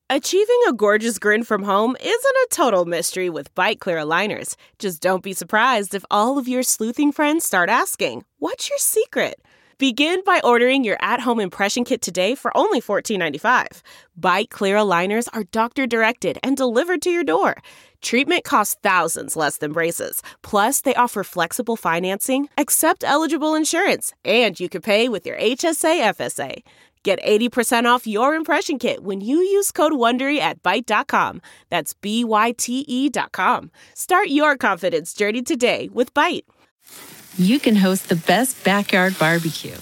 Achieving a gorgeous grin from home isn't a total mystery with Byte Clear aligners. Just don't be surprised if all of your sleuthing friends start asking, "What's your secret?" Begin by ordering your at-home impression kit today for only $14.95. Byte Clear aligners are doctor-directed and delivered to your door. Treatment costs thousands less than braces. Plus, they offer flexible financing, accept eligible insurance, and you can pay with your HSA FSA. Get 80% off your impression kit when you use code WONDERY at Byte.com. That's BYTE.com. Start your confidence journey today with Byte. You can host the best backyard barbecue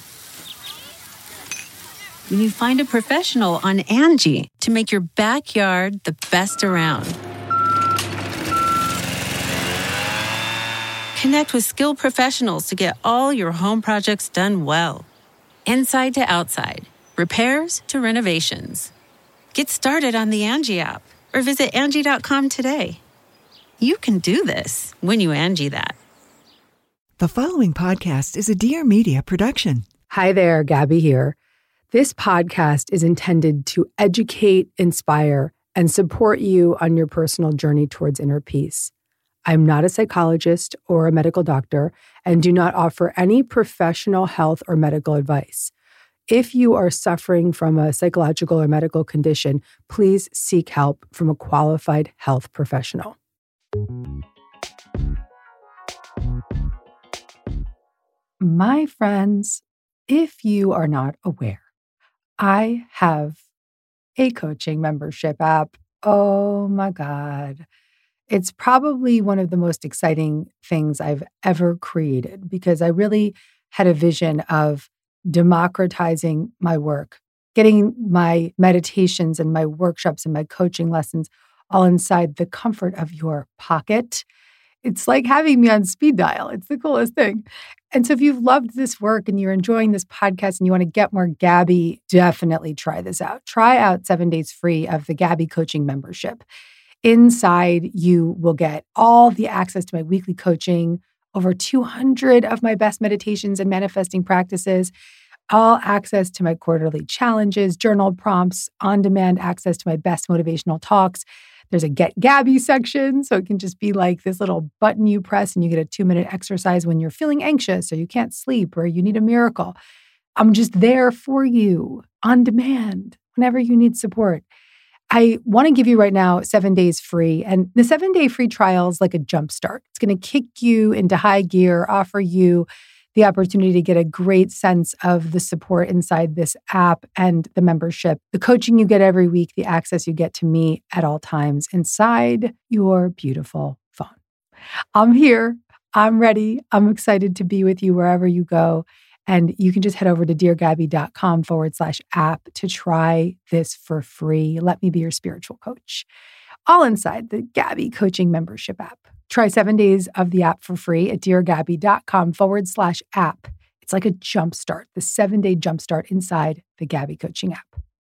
when you find a professional on Angie to make your backyard the best around. Connect with skilled professionals to get all your home projects done well. Inside to outside, repairs to renovations. Get started on the Angie app or visit Angie.com today. You can do this when you Angie that. The following podcast is a Dear Media production. Hi there, Gabby here. This podcast is intended to educate, inspire, and support you on your personal journey towards inner peace. I'm not a psychologist or a medical doctor and do not offer any professional health or medical advice. If you are suffering from a psychological or medical condition, please seek help from a qualified health professional. My friends, if you are not aware, I have a coaching membership app. Oh my God. It's probably one of the most exciting things I've ever created because I really had a vision of democratizing my work, getting my meditations and my workshops and my coaching lessons all inside the comfort of your pocket. It's like having me on speed dial. It's the coolest thing. And so if you've loved this work and you're enjoying this podcast and you want to get more Gabby, definitely try this out. Try out 7 days free of the Gabby coaching membership. Inside, you will get all the access to my weekly coaching, over 200 of my best meditations and manifesting practices, all access to my quarterly challenges, journal prompts, on-demand access to my best motivational talks. There's a Get Gabby section, so it can just be like this little button you press and you get a 2-minute exercise when you're feeling anxious or you can't sleep or you need a miracle. I'm just there for you on demand whenever you need support. I want to give you right now 7 days free. And the 7-day free trial is like a jump start. It's going to kick you into high gear, offer you the opportunity to get a great sense of the support inside this app and the membership, the coaching you get every week, the access you get to me at all times inside your beautiful phone. I'm here. I'm ready. I'm excited to be with you wherever you go. And you can just head over to deargabby.com/app to try this for free. Let me be your spiritual coach. All inside the Gabby coaching membership app. Try 7 days of the app for free at deargabby.com/app. It's like a jump start, the 7-day jump start inside the Gabby coaching app.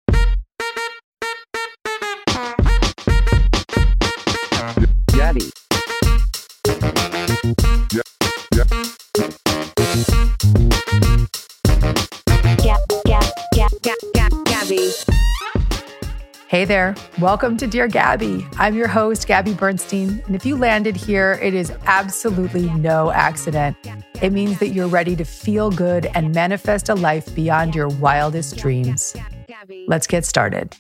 Gabby. Gabby. Hey there. Welcome to Dear Gabby. I'm your host, Gabby Bernstein. And if you landed here, it is absolutely no accident. It means that you're ready to feel good and manifest a life beyond your wildest dreams. Let's get started.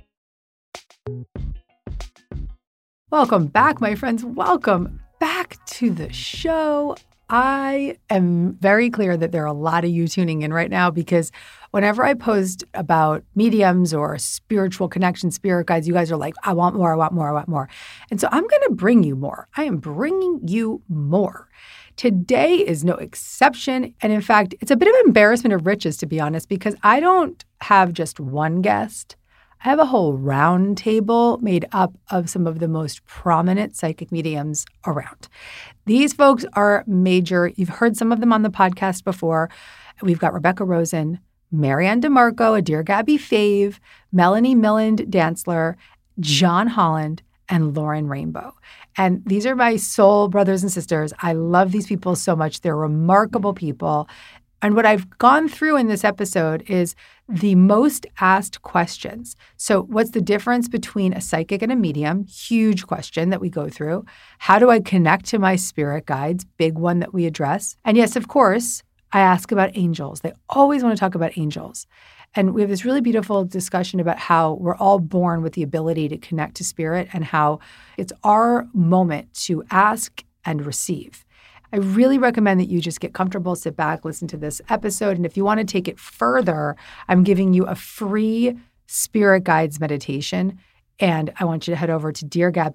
Welcome back, my friends. Welcome back to the show. I am very clear that there are a lot of you tuning in right now because whenever I post about mediums or spiritual connection, spirit guides, you guys are like, I want more, I want more, I want more. And so I'm going to bring you more. I am bringing you more. Today is no exception. And in fact, it's a bit of embarrassment of riches, to be honest, because I don't have just one guest. I have a whole round table made up of some of the most prominent psychic mediums around. These folks are major. You've heard some of them on the podcast before. We've got Rebecca Rosen, Marianne DeMarco, a Dear Gabby fave, Melanie Milland Dantzler, John Holland, and Lauren Rainbow. And these are my soul brothers and sisters. I love these people so much. They're remarkable people. And what I've gone through in this episode is the most asked questions. So what's the difference between a psychic and a medium? Huge question that we go through. How do I connect to my spirit guides? Big one that we address. And yes, of course, I ask about angels. They always want to talk about angels. And we have this really beautiful discussion about how we're all born with the ability to connect to spirit and how it's our moment to ask and receive. I really recommend that you just get comfortable, sit back, listen to this episode. And if you want to take it further, I'm giving you a free spirit guides meditation. And I want you to head over to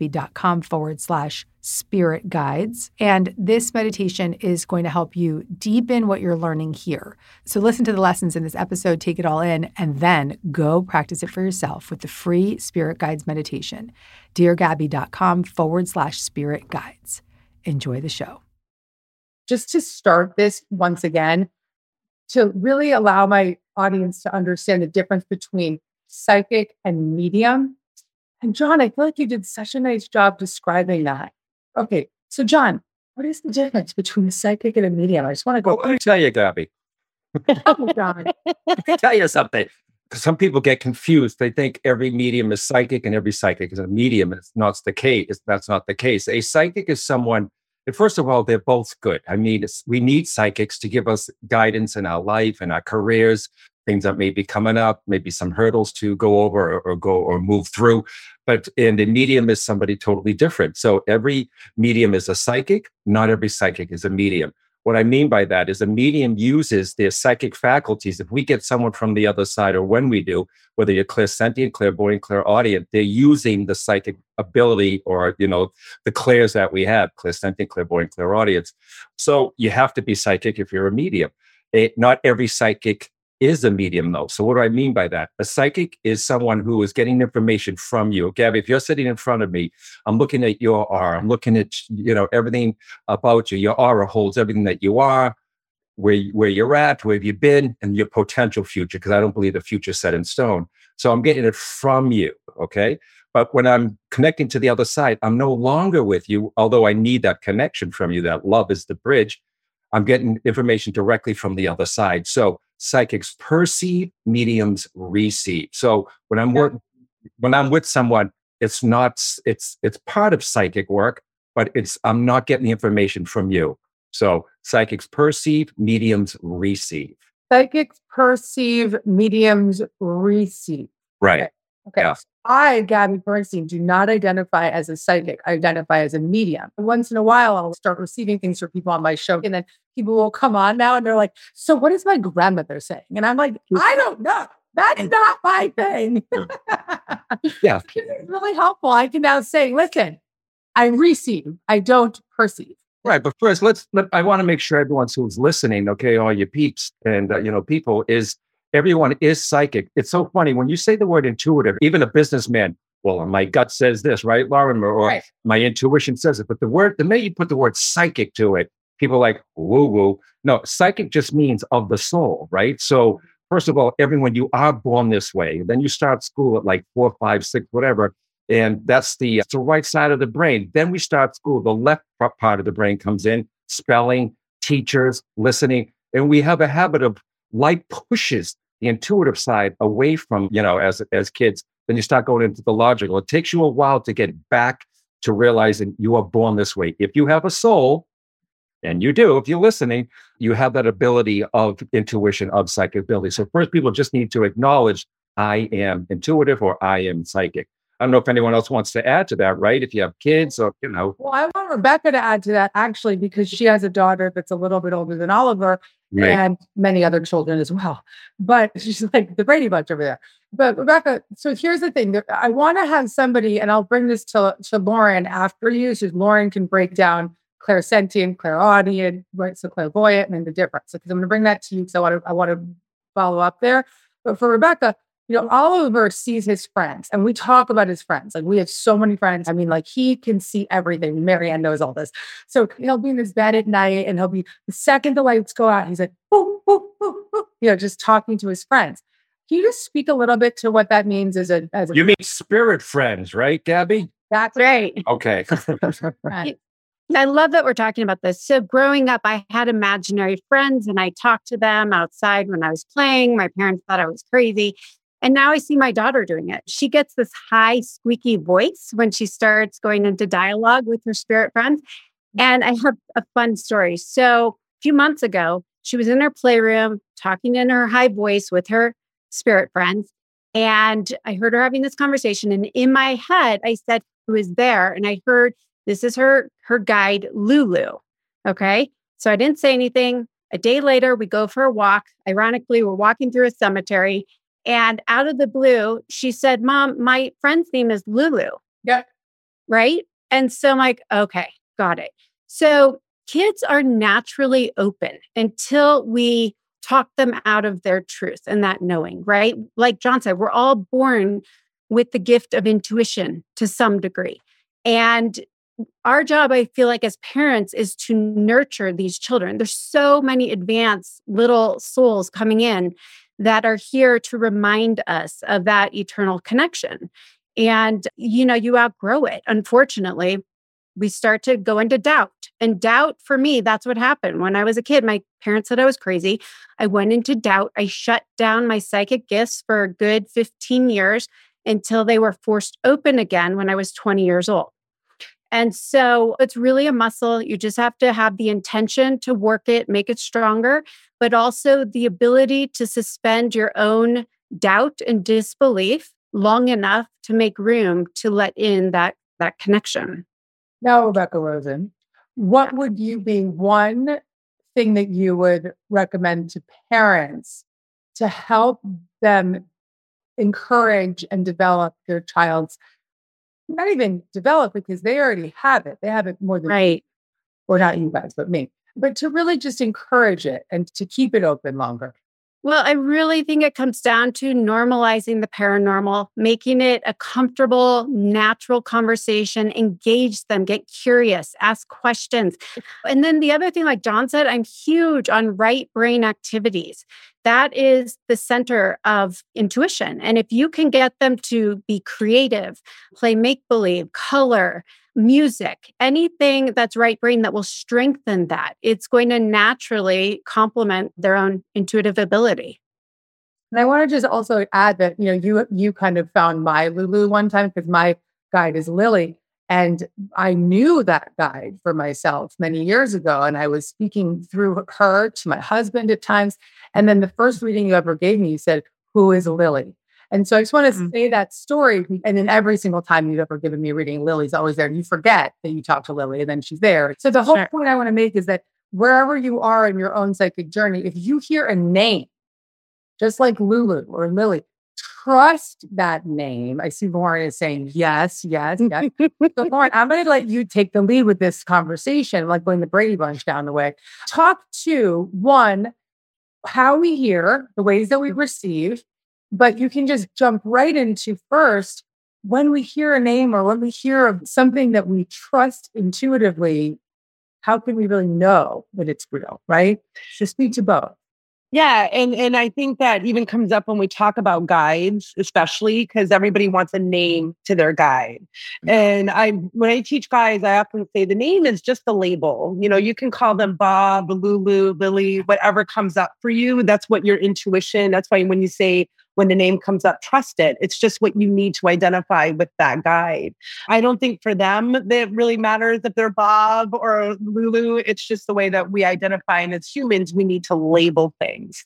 deargabby.com/spirit guides. And this meditation is going to help you deepen what you're learning here. So listen to the lessons in this episode, take it all in, and then go practice it for yourself with the free spirit guides meditation. deargabby.com/spirit guides. Enjoy the show. Just to start this once again, to really allow my audience to understand the difference between psychic and medium. And John, I feel like you did such a nice job describing that. Okay, so John, what is the difference between a psychic and a medium? I just want to go. Well, let me tell you, Gabby. Oh, John. Let me tell you something. Some people get confused. They think every medium is psychic and every psychic is a medium. It's not the case. That's not the case. A psychic is someone, and first of all, they're both good. I mean, we need psychics to give us guidance in our life and our careers, things that may be coming up, maybe some hurdles to go over or move through. And a medium is somebody totally different. So every medium is a psychic. Not every psychic is a medium. What I mean by that is a medium uses their psychic faculties. If we get someone from the other side, or when we do, whether you're clairsentient, clairvoyant, clairaudient, they're using the psychic ability or, the clairs that we have, clairsentient, clairvoyant, clairaudience. So you have to be psychic if you're a medium. Not every psychic is a medium, though. So what do I mean by that? A psychic is someone who is getting information from you. Gabby, if you're sitting in front of me, I'm looking at your aura. I'm looking at, everything about you. Your aura holds everything that you are, where you're at, where have you been, and your potential future, because I don't believe the future is set in stone. So I'm getting it from you, okay? But when I'm connecting to the other side, I'm no longer with you, although I need that connection from you. That love is the bridge. I'm getting information directly from the other side. So psychics perceive, mediums receive. So when I'm with someone, it's part of psychic work, but I'm not getting the information from you. So psychics perceive, mediums receive. Psychics perceive, mediums receive. Right. Okay. Yeah. I, Gabby Bernstein, do not identify as a psychic. I identify as a medium. Once in a while, I'll start receiving things from people on my show. And then people will come on now and they're like, so what is my grandmother saying? And I'm like, I don't know. That's not my thing. Yeah. It's really helpful. I can now say, listen, I receive. I don't perceive. Right. But first, I want to make sure everyone who's listening, okay, all your peeps and, people everyone is psychic. It's so funny when you say the word intuitive, even a businessman, well, my gut says this, right, Lauren? Or right. My intuition says it. But the minute you put the word psychic to it, people are like, woo woo. No, psychic just means of the soul, right? So first of all, everyone, you are born this way. Then you start school at like 4, 5, 6, whatever. And that's the right side of the brain. Then we start school. The left part of the brain comes in, spelling, teachers, listening. And we have a habit of light pushes the intuitive side away from, as kids. Then you start going into the logical. It takes you a while to get back to realizing you are born this way. If you have a soul, and you do, if you're listening, you have that ability of intuition, of psychic ability. So first, people just need to acknowledge, I am intuitive or I am psychic. I don't know if anyone else wants to add to that, right? If you have kids or, Well, I want Rebecca to add to that, actually, because she has a daughter that's a little bit older than Oliver, right, and many other children as well. But she's like the Brady Bunch over there. But Rebecca, so here's the thing. I want to have somebody, and I'll bring this to Lauren after you, so Lauren can break down clairsentient, clairaudient, right? So clairvoyant and the difference. Because I'm going to bring that to you because I want to follow up there. But for Rebecca, Oliver sees his friends, and we talk about his friends. Like, we have so many friends. I mean, like, he can see everything. Marianne knows all this. So he'll be in his bed at night, and he'll be, the second the lights go out, he's like, boom, boom, boom, boom, just talking to his friends. Can you just speak a little bit to what that means as a You mean spirit friends, right, Gabby? That's right. Okay. Right. I love that we're talking about this. So growing up, I had imaginary friends and I talked to them outside when I was playing. My parents thought I was crazy. And now I see my daughter doing it. She gets this high, squeaky voice when she starts going into dialogue with her spirit friends. And I have a fun story. So a few months ago, she was in her playroom talking in her high voice with her spirit friends. And I heard her having this conversation. And in my head, I said, who is there? And I heard, this is her guide, Lulu. Okay. So I didn't say anything. A day later, we go for a walk. Ironically, we're walking through a cemetery. And out of the blue, she said, Mom, my friend's name is Lulu. Yeah. Right. And so I'm like, okay, got it. So kids are naturally open until we talk them out of their truth and that knowing, right? Like John said, we're all born with the gift of intuition to some degree. And our job, I feel like as parents, is to nurture these children. There's so many advanced little souls coming in that are here to remind us of that eternal connection. And, you outgrow it. Unfortunately, we start to go into doubt. And doubt, for me, that's what happened. When I was a kid, my parents said I was crazy. I went into doubt. I shut down my psychic gifts for a good 15 years until they were forced open again when I was 20 years old. And so it's really a muscle. You just have to have the intention to work it, make it stronger, but also the ability to suspend your own doubt and disbelief long enough to make room to let in that connection. Now, Rebecca Rosen, what would you be one thing that you would recommend to parents to help them encourage and develop their child's, not even develop because they already have it. They have it more than right. Or not you guys, but me. But to really just encourage it and to keep it open longer. Well, I really think it comes down to normalizing the paranormal, making it a comfortable, natural conversation, engage them, get curious, ask questions. And then the other thing, like John said, I'm huge on right brain activities. That is the center of intuition. And if you can get them to be creative, play make-believe, color, music, anything that's right brain that will strengthen that, it's going to naturally complement their own intuitive ability. And I want to just also add that, you kind of found my Lulu one time because my guide is Lily. And I knew that guide for myself many years ago. And I was speaking through her to my husband at times. And then the first reading you ever gave me, you said, who is Lily? And so I just want to say that story. And then every single time you've ever given me a reading, Lily's always there. And you forget that you talk to Lily and then she's there. So the whole point I want to make is that wherever you are in your own psychic journey, if you hear a name, just like Lulu or Lily, trust that name. I see Lauren is saying, yes, yes, yes. So Lauren, I'm going to let you take the lead with this conversation, like going the Brady Bunch down the way. Talk to, one, how we hear, the ways that we receive, but you can just jump right into first, when we hear a name or when we hear of something that we trust intuitively, how can we really know that it's real, right? So speak to both. Yeah. And I think that even comes up when we talk about guides, especially because everybody wants a name to their guide. And when I teach guides, I often say the name is just a label. You can call them Bob, Lulu, Lily, whatever comes up for you. That's what your intuition. That's why when you say, when the name comes up, trust it. It's just what you need to identify with that guide. I don't think for them that it really matters if they're Bob or Lulu. It's just the way that we identify. And as humans, we need to label things.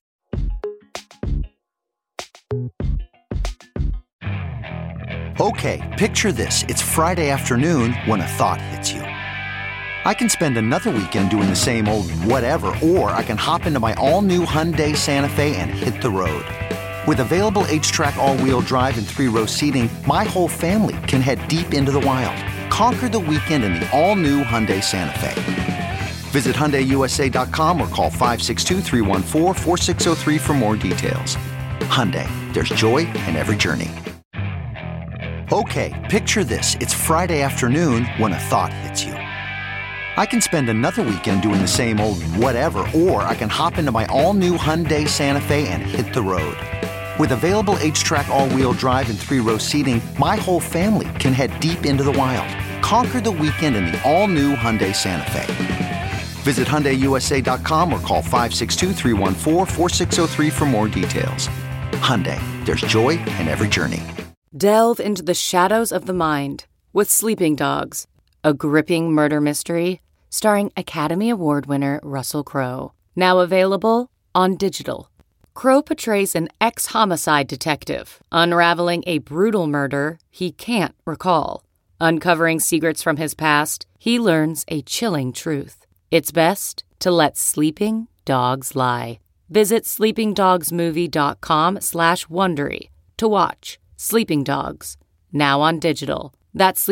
Okay, picture this. It's Friday afternoon when a thought hits you. I can spend another weekend doing the same old whatever, or I can hop into my all-new Hyundai Santa Fe and hit the road. With available H-Track all-wheel drive and 3-row seating, my whole family can head deep into the wild. Conquer the weekend in the all-new Hyundai Santa Fe. Visit HyundaiUSA.com or call 562-314-4603 for more details. Hyundai, there's joy in every journey. Okay, picture this. It's Friday afternoon when a thought hits you. I can spend another weekend doing the same old whatever, or I can hop into my all-new Hyundai Santa Fe and hit the road. With available H-Track all-wheel drive and 3-row seating, my whole family can head deep into the wild. Conquer the weekend in the all-new Hyundai Santa Fe. Visit HyundaiUSA.com or call 562-314-4603 for more details. Hyundai, there's joy in every journey. Delve into the shadows of the mind with Sleeping Dogs, a gripping murder mystery starring Academy Award winner Russell Crowe. Now available on digital. Crowe portrays an ex-homicide detective unraveling a brutal murder he can't recall. Uncovering secrets from his past, he learns a chilling truth. It's best to let sleeping dogs lie. Visit sleepingdogsmovie.com/Wondery to watch Sleeping Dogs, now on digital. That's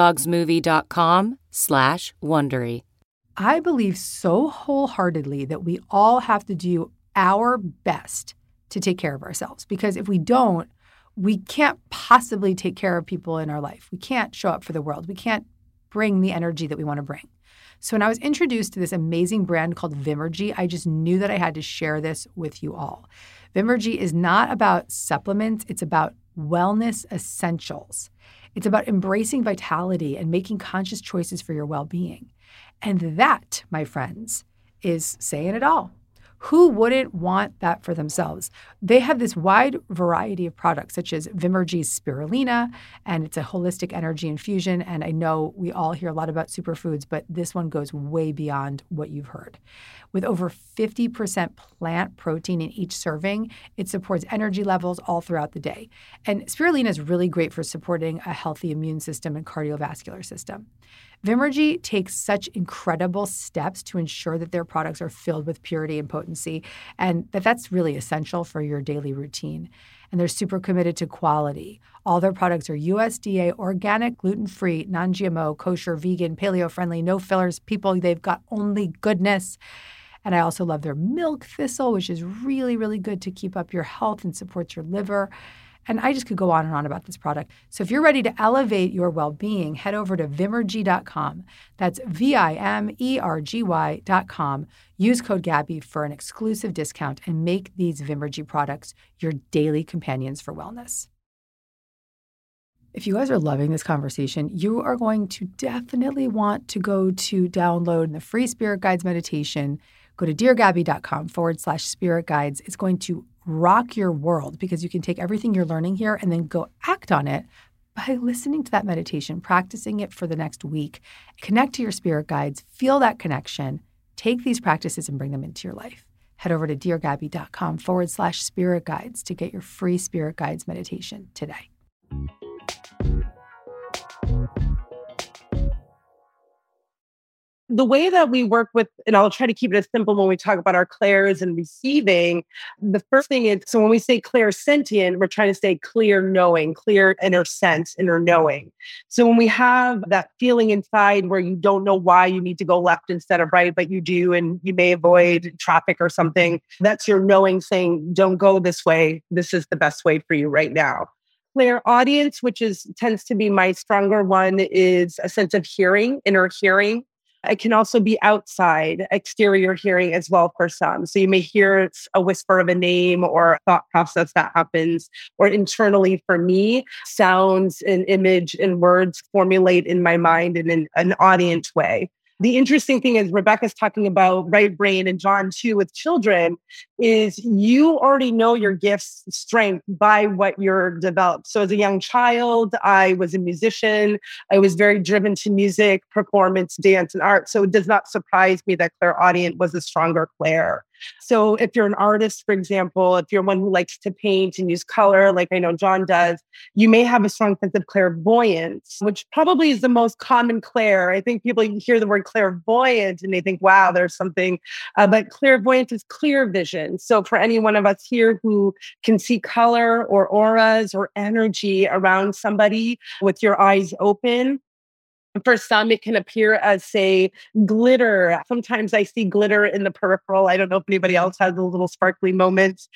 sleepingdogsmovie.com/Wondery. I believe so wholeheartedly that we all have to do our best to take care of ourselves, because if we don't, we can't possibly take care of people in our life. We can't show up for the world. We can't bring the energy that we want to bring. So when I was introduced to this amazing brand called Vimergy, I just knew that I had to share this with you all. Vimergy is not about supplements. It's about wellness essentials. It's about embracing vitality and making conscious choices for your well-being. And that, my friends, is saying it all. Who wouldn't want that for themselves? They have this wide variety of products, such as Vimergy's Spirulina, and it's a holistic energy infusion. And I know we all hear a lot about superfoods, but this one goes way beyond what you've heard. With over 50% plant protein in each serving, it supports energy levels all throughout the day. And Spirulina is really great for supporting a healthy immune system and cardiovascular system. Vimergy takes such incredible steps to ensure that their products are filled with purity and potency, and that's really essential for your daily routine. And they're super committed to quality. All their products are USDA organic, gluten-free, non-GMO, kosher, vegan, paleo-friendly, no fillers. People, they've got only goodness. And I also love their milk thistle, which is really, really good to keep up your health and supports your liver. And I just could go on and on about this product. So if you're ready to elevate your well-being, head over to Vimergy.com. That's Vimergy.com. Use code Gabby for an exclusive discount and make these Vimergy products your daily companions for wellness. If you guys are loving this conversation, you are going to definitely want to go to download the free Spirit Guides meditation. Go to deargabby.com/Spirit Guides. It's going to rock your world because you can take everything you're learning here and then go act on it by listening to that meditation, practicing it for the next week. Connect to your spirit guides, feel that connection, take these practices and bring them into your life. Head over to deargabby.com/Spirit Guides to get your free Spirit Guides meditation today. The way that we work with, and I'll try to keep it as simple when we talk about our clairs and receiving, the first thing is, so when we say clairsentient, we're trying to say clear knowing, clear inner sense, inner knowing. So when we have that feeling inside where you don't know why you need to go left instead of right, but you do, and you may avoid traffic or something, that's your knowing saying, don't go this way. This is the best way for you right now. Clairaudience, which tends to be my stronger one, is a sense of hearing, inner hearing. It can also be outside, exterior hearing as well for some. So you may hear a whisper of a name or a thought process that happens, or internally for me, sounds and image and words formulate in my mind in an audience way. The interesting thing is Rebecca's talking about right brain, and John too with children, is you already know your gifts, strength by what you're developed. So as a young child, I was a musician. I was very driven to music, performance, dance, and art. So it does not surprise me that clairaudient was a stronger clair. So if you're an artist, for example, if you're one who likes to paint and use color, like I know John does, you may have a strong sense of clairvoyance, which probably is the most common clair. I think people hear the word clairvoyant and they think, wow, there's something. But clairvoyance is clear vision. So for any one of us here who can see color or auras or energy around somebody with your eyes open, for some, it can appear as, say, glitter. Sometimes I see glitter in the peripheral. I don't know if anybody else has those little sparkly moments.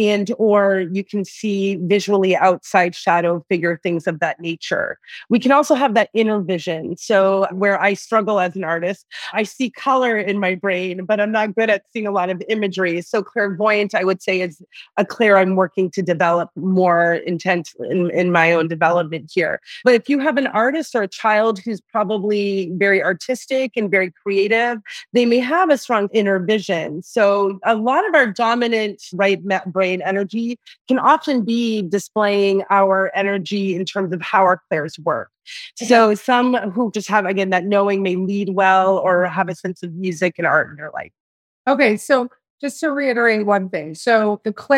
Or you can see visually outside shadow figure, things of that nature. We can also have that inner vision. So where I struggle as an artist, I see color in my brain, but I'm not good at seeing a lot of imagery. So clairvoyant, I would say, is a clair I'm working to develop more intent in my own development here. But if you have an artist or a child who's probably very artistic and very creative, they may have a strong inner vision. So a lot of our dominant right brain energy can often be displaying our energy in terms of how our clairs work. So some who just have, again, that knowing may lead well or have a sense of music and art in their life. Okay, so just to reiterate one thing. So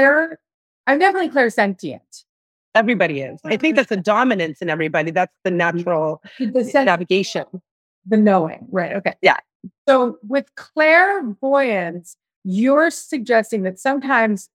I'm definitely clairsentient. Everybody is. I think that's a dominance in everybody. That's the natural navigation. The knowing, right? Okay. Yeah. So with clairvoyance, you're suggesting that sometimes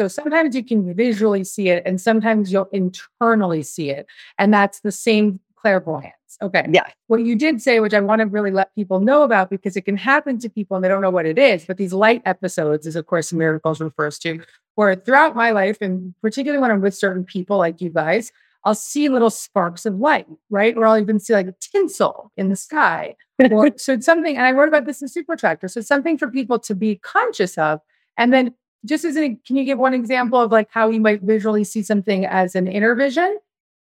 you can visually see it and sometimes you'll internally see it. And that's the same clairvoyance. Okay. Yeah. What you did say, which I want to really let people know about because it can happen to people and they don't know what it is, but these light episodes is, of course, Miracles refers to, where throughout my life, and particularly when I'm with certain people like you guys, I'll see little sparks of light, right? Or I'll even see like tinsel in the sky. So it's something, and I wrote about this in Super Attractor. So it's something for people to be conscious of. And then can you give one example of like how you might visually see something as an inner vision?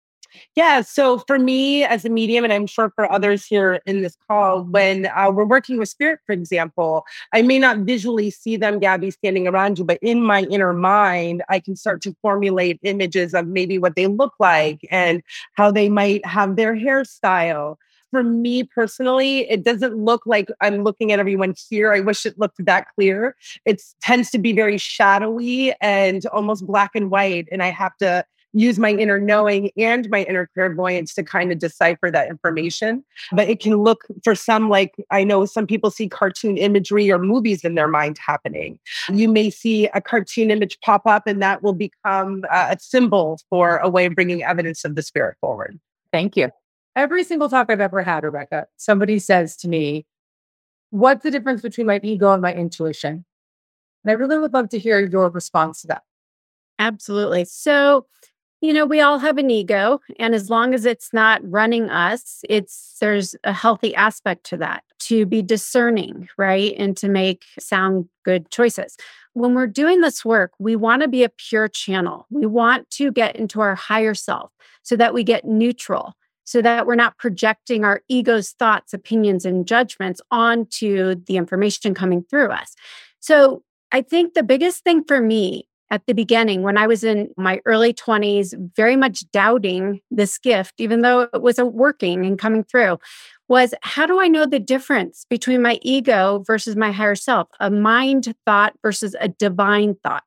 Yeah. So for me as a medium, and I'm sure for others here in this call, when we're working with spirit, for example, I may not visually see them, Gabby, standing around you, but in my inner mind, I can start to formulate images of maybe what they look like and how they might have their hairstyle. For me personally, it doesn't look like I'm looking at everyone here. I wish it looked that clear. It tends to be very shadowy and almost black and white. And I have to use my inner knowing and my inner clairvoyance to kind of decipher that information. But it can look for some, like I know some people see cartoon imagery or movies in their mind happening. You may see a cartoon image pop up and that will become a symbol for a way of bringing evidence of the spirit forward. Thank you. Every single talk I've ever had, Rebecca, somebody says to me, what's the difference between my ego and my intuition? And I really would love to hear your response to that. Absolutely. So, we all have an ego, and as long as it's not running us, there's a healthy aspect to that, to be discerning, right? And to make sound good choices. When we're doing this work, we want to be a pure channel. We want to get into our higher self so that we get neutral, so that we're not projecting our ego's thoughts, opinions, and judgments onto the information coming through us. So I think the biggest thing for me at the beginning, when I was in my early 20s, very much doubting this gift, even though it wasn't working and coming through, was how do I know the difference between my ego versus my higher self, a mind thought versus a divine thought?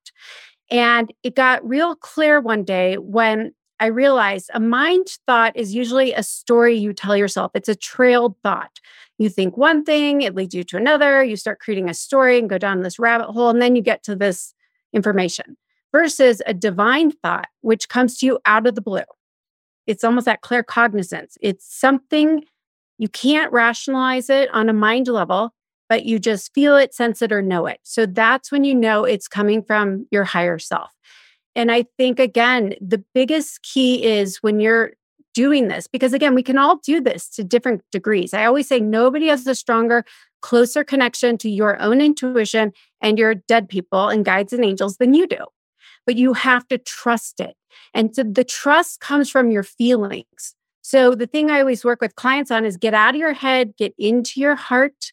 And it got real clear one day when I realized a mind thought is usually a story you tell yourself. It's a trailed thought. You think one thing, it leads you to another. You start creating a story and go down this rabbit hole, and then you get to this information versus a divine thought, which comes to you out of the blue. It's almost that claircognizance. It's something you can't rationalize it on a mind level, but you just feel it, sense it, or know it. So that's when you know it's coming from your higher self. And I think, again, the biggest key is when you're doing this, because again, we can all do this to different degrees. I always say nobody has a stronger, closer connection to your own intuition and your dead people and guides and angels than you do. But you have to trust it. And so the trust comes from your feelings. So the thing I always work with clients on is get out of your head, get into your heart.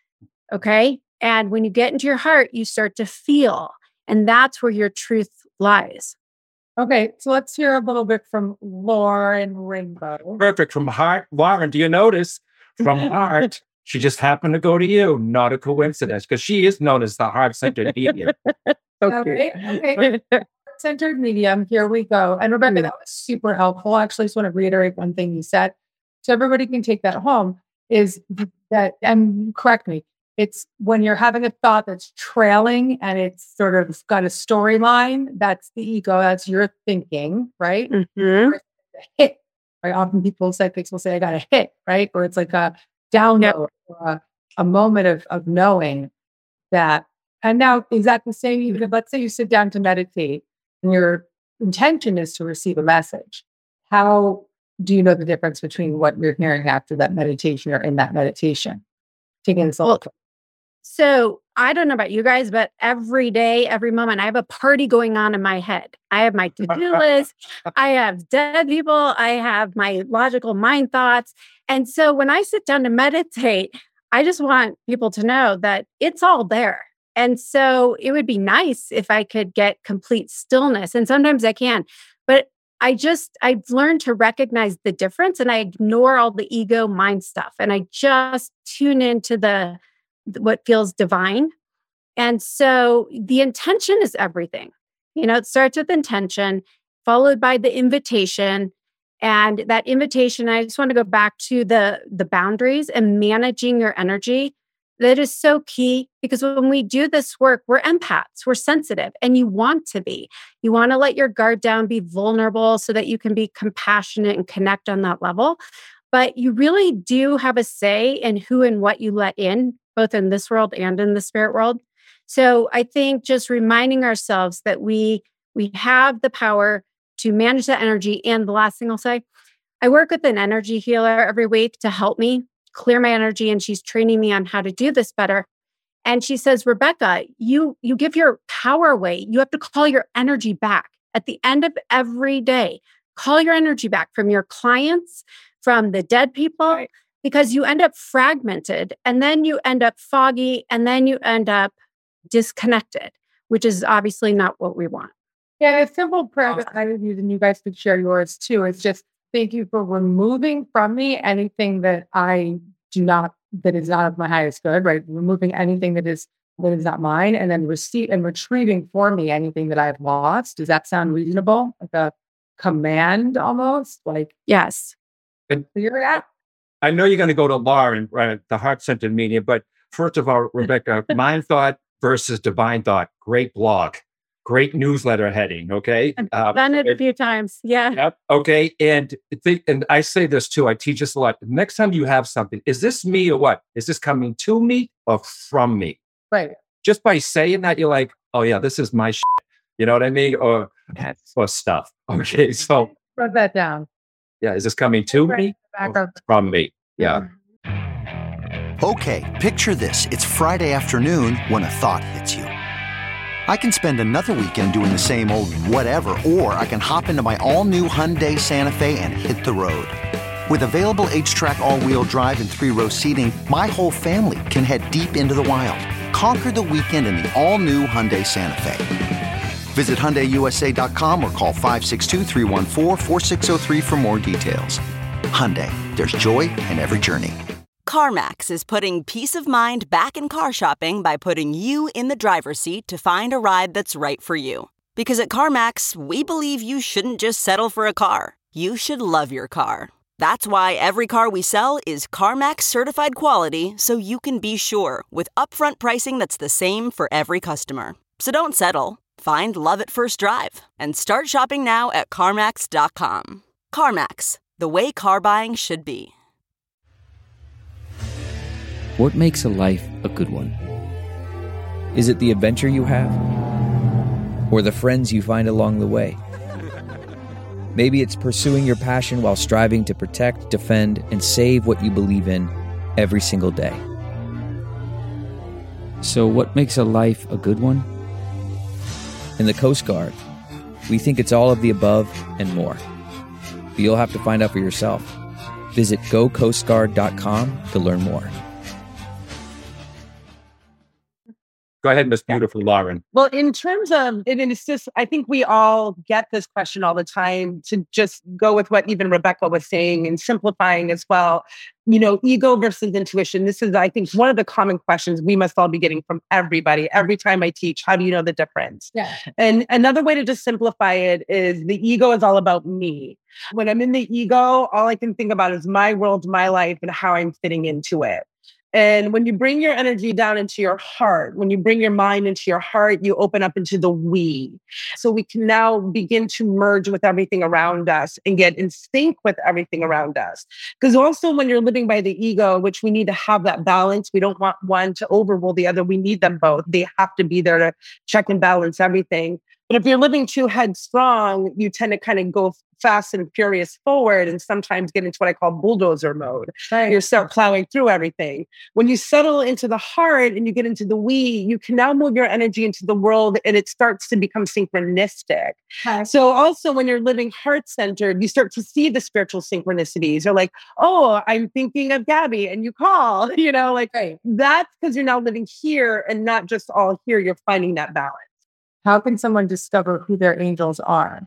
Okay. And when you get into your heart, you start to feel. And that's where your truth lies. Okay, so let's hear a little bit from Lauren Rainbow. Perfect. From heart. Lauren, do you notice? From heart, she just happened to go to you. Not a coincidence, because she is known as the heart-centered medium. Okay. Heart-centered medium, here we go. And Rebecca, that was super helpful. I actually just want to reiterate one thing you said, so everybody can take that home, is that, and correct me, it's when you're having a thought that's trailing and it's sort of got a storyline, that's the ego, that's your thinking, right? Mm-hmm. Hit, right? Often people, psychics will say, I got a hit, right? Or it's like a download, or a moment of knowing that. And now, is that the same, even if, let's say you sit down to meditate and your intention is to receive a message, how do you know the difference between what you're hearing after that meditation or in that meditation? Taking this So I don't know about you guys, but every day, every moment, I have a party going on in my head. I have my to-do list. I have dead people. I have my logical mind thoughts. And so when I sit down to meditate, I just want people to know that it's all there. And so it would be nice if I could get complete stillness. And sometimes I can, but I've learned to recognize the difference, and I ignore all the ego mind stuff. And I just tune into what feels divine. And so the intention is everything. It starts with intention, followed by the invitation. And that invitation, I just want to go back to the boundaries and managing your energy. That is so key, because when we do this work, we're empaths, we're sensitive, and you want to be. You want to let your guard down, be vulnerable so that you can be compassionate and connect on that level. But you really do have a say in who and what you let in, both in this world and in the spirit world. So I think just reminding ourselves that we have the power to manage that energy. And the last thing I'll say, I work with an energy healer every week to help me clear my energy, and she's training me on how to do this better. And she says, Rebecca, you give your power away. You have to call your energy back at the end of every day. Call your energy back from your clients, from the dead people, right, because you end up fragmented, and then you end up foggy, and then you end up disconnected, which is obviously not what we want. Yeah, a simple prayer that I would use, and you guys could share yours too, is just thank you for removing from me anything that that is not of my highest good, right? Removing anything that is not mine, and then retrieving for me anything that I've lost. Does that sound reasonable? Like a command almost? Yes. Figure it out. I know you're going to go to Lauren, right, the heart-centered media, but first of all, Rebecca, mind thought versus divine thought. Great blog. Great newsletter heading, okay? I've done it a few times, yeah. Yep, okay, and I say this too, I teach this a lot. Next time you have something, is this me or what? Is this coming to me or from me? Right. Just by saying that, you're like, oh yeah, this is my shit. You know what I mean? Or stuff. Okay, so. Write that down. Yeah, is this coming to me or from me? Yeah. Okay, picture this. It's Friday afternoon when a thought hits you. I can spend another weekend doing the same old whatever, or I can hop into my all-new Hyundai Santa Fe and hit the road. With available H-Track all-wheel drive and 3-row seating, my whole family can head deep into the wild. Conquer the weekend in the all-new Hyundai Santa Fe. Visit HyundaiUSA.com or call 562-314-4603 for more details. Hyundai, there's joy in every journey. CarMax is putting peace of mind back in car shopping by putting you in the driver's seat to find a ride that's right for you. Because at CarMax, we believe you shouldn't just settle for a car. You should love your car. That's why every car we sell is CarMax certified quality, so you can be sure with upfront pricing that's the same for every customer. So don't settle. Find love at first drive and start shopping now at CarMax.com. CarMax, the way car buying should be. What makes a life a good one? Is it the adventure you have? Or the friends you find along the way? Maybe it's pursuing your passion while striving to protect, defend, and save what you believe in every single day. So what makes a life a good one? In the Coast Guard, we think it's all of the above and more. But you'll have to find out for yourself. Visit gocoastguard.com to learn more. Go ahead, Miss Beautiful Lauren. Well, in terms of, and it's just, I think we all get this question all the time, to just go with what even Rebecca was saying and simplifying as well. You know, ego versus intuition. This is, I think, one of the common questions we must all be getting from everybody. Every time I teach, how do you know the difference? Yeah. And another way to just simplify it is the ego is all about me. When I'm in the ego, all I can think about is my world, my life, and how I'm fitting into it. And when you bring your energy down into your heart, when you bring your mind into your heart, you open up into the we. So we can now begin to merge with everything around us and get in sync with everything around us. Because also when you're living by the ego, which we need to have that balance, we don't want one to overrule the other. We need them both. They have to be there to check and balance everything. But if you're living too headstrong, you tend to kind of go fast and furious forward and sometimes get into what I call bulldozer mode. Right. You start plowing through everything. When you settle into the heart and you get into the we, you can now move your energy into the world and it starts to become synchronistic. Okay. So also when you're living heart-centered, you start to see the spiritual synchronicities. You're like, oh, I'm thinking of Gabby, and you call, Right. that's because you're now living here and not just all here. You're finding that balance. How can someone discover who their angels are?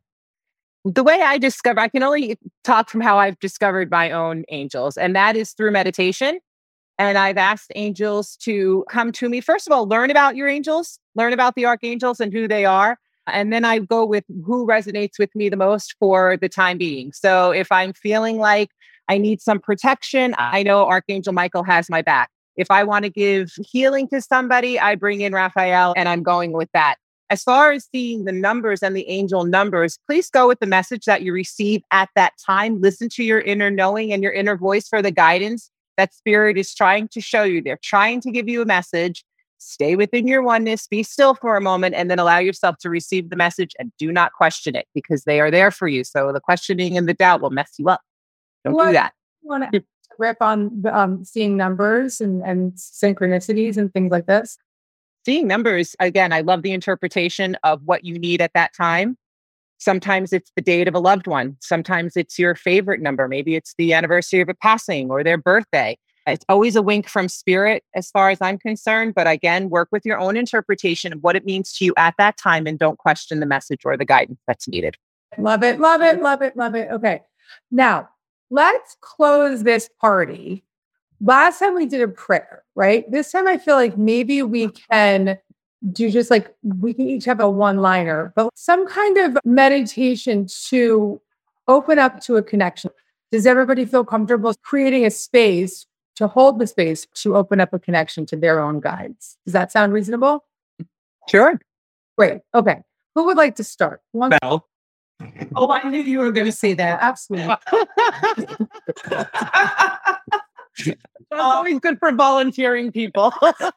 The way I can only talk from how I've discovered my own angels, and that is through meditation. And I've asked angels to come to me. First of all, learn about your angels, learn about the archangels and who they are. And then I go with who resonates with me the most for the time being. So if I'm feeling like I need some protection, I know Archangel Michael has my back. If I want to give healing to somebody, I bring in Raphael and I'm going with that. As far as seeing the numbers and the angel numbers, please go with the message that you receive at that time. Listen to your inner knowing and your inner voice for the guidance that spirit is trying to show you. They're trying to give you a message. Stay within your oneness, be still for a moment, and then allow yourself to receive the message and do not question it because they are there for you. So the questioning and the doubt will mess you up. Don't do that. You want to rip on seeing numbers and synchronicities and things like this? Seeing numbers, again, I love the interpretation of what you need at that time. Sometimes it's the date of a loved one. Sometimes it's your favorite number. Maybe it's the anniversary of a passing or their birthday. It's always a wink from spirit as far as I'm concerned. But again, work with your own interpretation of what it means to you at that time and don't question the message or the guidance that's needed. Love it, love it, love it, love it. Okay. Now, let's close this party. Last time we did a prayer, right? This time I feel like maybe we can do just like, we can each have a one-liner, but some kind of meditation to open up to a connection. Does everybody feel comfortable creating a space to hold the space to open up a connection to their own guides? Does that sound reasonable? Sure. Great. Okay. Who would like to start? Belle. Oh, I knew you were going to say that. Absolutely. It's always good for volunteering people.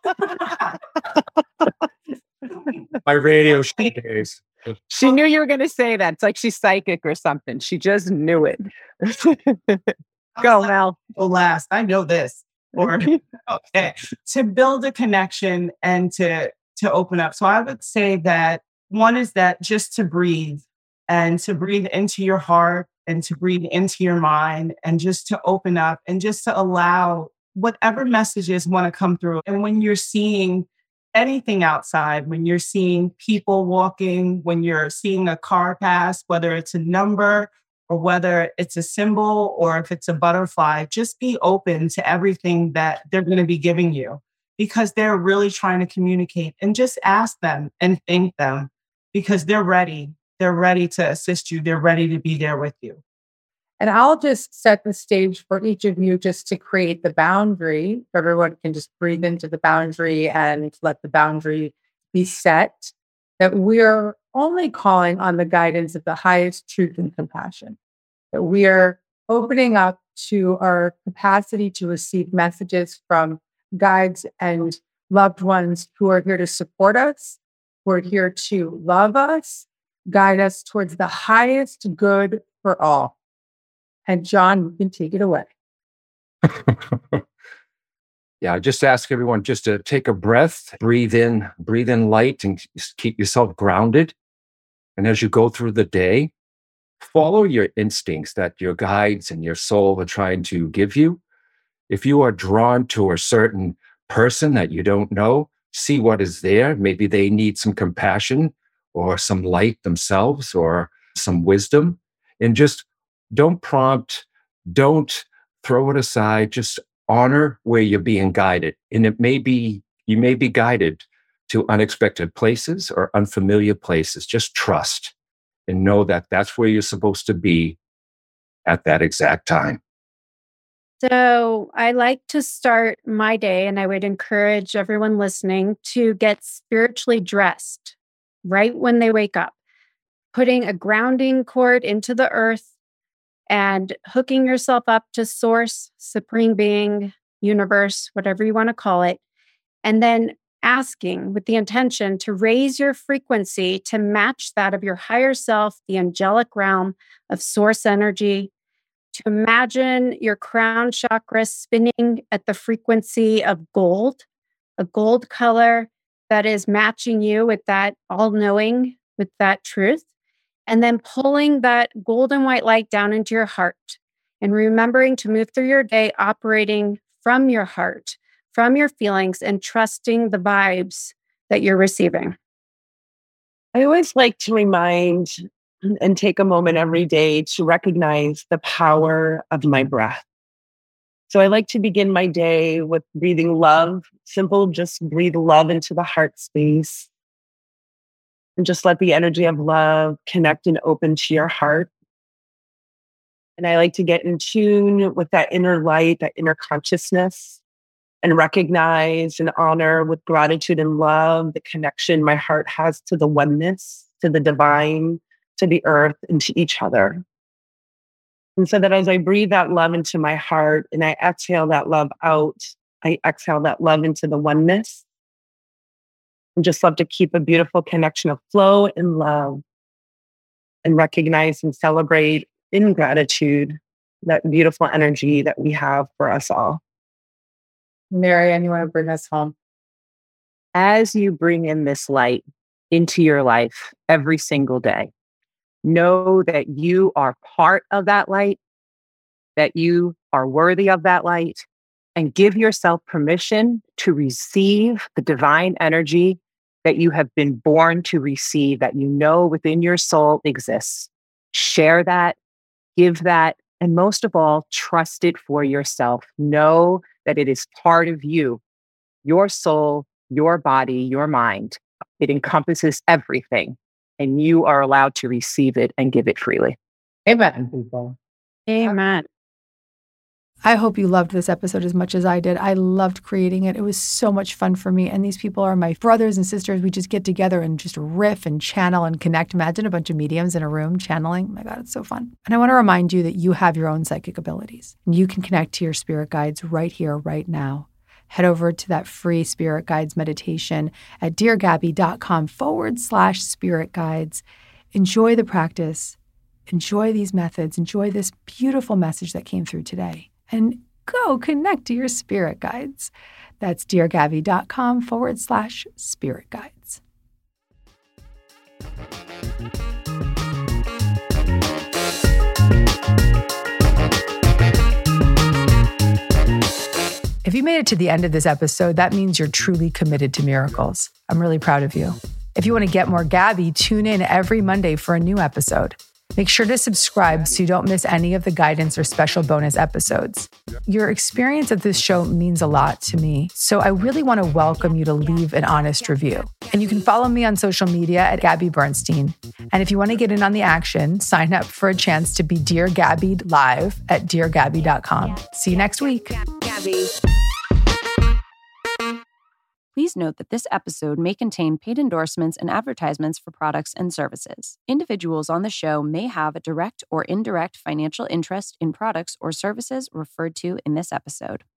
My radio days. She knew you were going to say that. It's like she's psychic or something. She just knew it. Go, Mel. Last, I know this. Okay. To build a connection and to open up. So I would say that one is that just to breathe and to breathe into your heart and to breathe into your mind and just to open up and just to allow whatever messages want to come through. And when you're seeing anything outside, when you're seeing people walking, when you're seeing a car pass, whether it's a number or whether it's a symbol or if it's a butterfly, just be open to everything that they're going to be giving you because they're really trying to communicate, and just ask them and thank them because they're ready. They're ready to assist you. They're ready to be there with you. And I'll just set the stage for each of you just to create the boundary. Everyone can just breathe into the boundary and let the boundary be set. That we're only calling on the guidance of the highest truth and compassion. That we are opening up to our capacity to receive messages from guides and loved ones who are here to support us, who are here to love us, guide us towards the highest good for all. And John, you can take it away. Yeah, just ask everyone just to take a breath, breathe in light, and just keep yourself grounded. And as you go through the day, follow your instincts that your guides and your soul are trying to give you. If you are drawn to a certain person that you don't know, see what is there. Maybe they need some compassion or some light themselves or some wisdom. And just don't prompt, don't throw it aside. Just honor where you're being guided. And you may be guided to unexpected places or unfamiliar places. Just trust and know that that's where you're supposed to be at that exact time. So I like to start my day, and I would encourage everyone listening to get spiritually dressed right when they wake up, putting a grounding cord into the earth and hooking yourself up to source, supreme being, universe, whatever you want to call it. And then asking with the intention to raise your frequency to match that of your higher self, the angelic realm of source energy, to imagine your crown chakra spinning at the frequency of gold, a gold color that is matching you with that all-knowing, with that truth, and then pulling that golden white light down into your heart and remembering to move through your day operating from your heart, from your feelings, and trusting the vibes that you're receiving. I always like to remind and take a moment every day to recognize the power of my breath. So I like to begin my day with breathing love, simple, just breathe love into the heart space. And just let the energy of love connect and open to your heart. And I like to get in tune with that inner light, that inner consciousness, and recognize and honor with gratitude and love the connection my heart has to the oneness, to the divine, to the earth, and to each other. And so that as I breathe that love into my heart and I exhale that love out, I exhale that love into the oneness. And just love to keep a beautiful connection of flow and love and recognize and celebrate in gratitude that beautiful energy that we have for us all. Marianne, you want to bring us home? As you bring in this light into your life every single day, know that you are part of that light, that you are worthy of that light, and give yourself permission to receive the divine energy that you have been born to receive, that you know within your soul exists. Share that, give that, and most of all, trust it for yourself. Know that it is part of you, your soul, your body, your mind. It encompasses everything, and you are allowed to receive it and give it freely. Amen, people. Amen. I hope you loved this episode as much as I did. I loved creating it. It was so much fun for me. And these people are my brothers and sisters. We just get together and just riff and channel and connect. Imagine a bunch of mediums in a room channeling. Oh my God, it's so fun. And I want to remind you that you have your own psychic abilities. And you can connect to your spirit guides right here, right now. Head over to that free spirit guides meditation at deargabby.com/spirit guides. Enjoy the practice. Enjoy these methods. Enjoy this beautiful message that came through today. And go connect to your spirit guides. That's deargabby.com/spirit guides. If you made it to the end of this episode, that means you're truly committed to miracles. I'm really proud of you. If you want to get more Gabby, tune in every Monday for a new episode. Make sure to subscribe so you don't miss any of the guidance or special bonus episodes. Your experience of this show means a lot to me, so I really want to welcome you to leave an honest review. And you can follow me on social media at Gabby Bernstein. And if you want to get in on the action, sign up for a chance to be Dear Gabby live at deargabby.com. See you next week. Gabby. Please note that this episode may contain paid endorsements and advertisements for products and services. Individuals on the show may have a direct or indirect financial interest in products or services referred to in this episode.